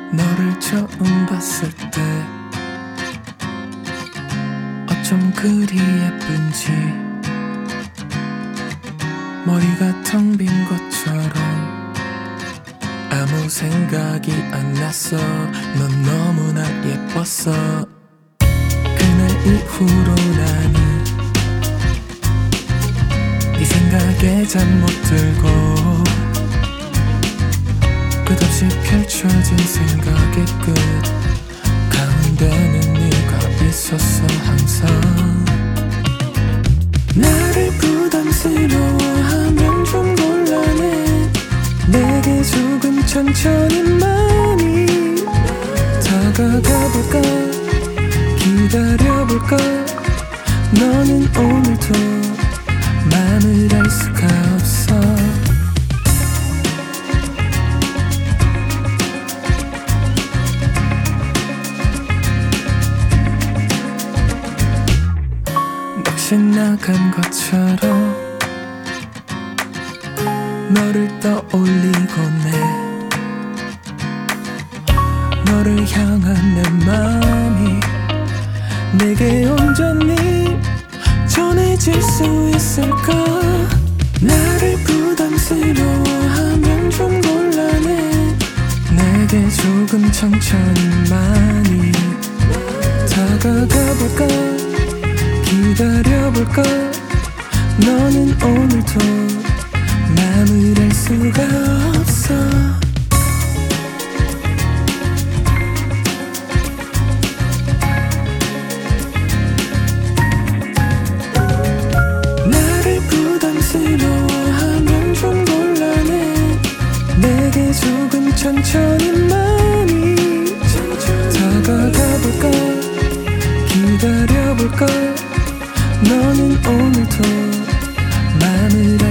너를 처음 봤을 때 어쩜 그리 예쁜지 머리가 텅 빈 것처럼 아무 생각이 안 났어. 넌 너무나 예뻤어. 그날 이후로 나는 네 생각에 잠 못 들고 끝없이 펼쳐진 생각의 끝 가운데는 네가 있었어 항상. 나를 부담스러워하면 좀 곤란해. 내게 조금 천천히 많이 다가가볼까 기다려볼까. 너는 오늘도 맘을 알 수가 없어. 넋이 나간 것처럼 너를 떠올리고 너를 향한 내 마음이 내게 온전히 전해질 수 있을까. 나를 부담스러워하면 좀 곤란해. 내게 조금 천천히 많이 다가가볼까 기다려볼까. 너는 오늘도 맘을 알 수가 없어. 나를 부담스러워하면 좀 곤란해. 내게 조금 천천히 많이 다가가볼까 기다려볼까. 너는 오늘도 맘을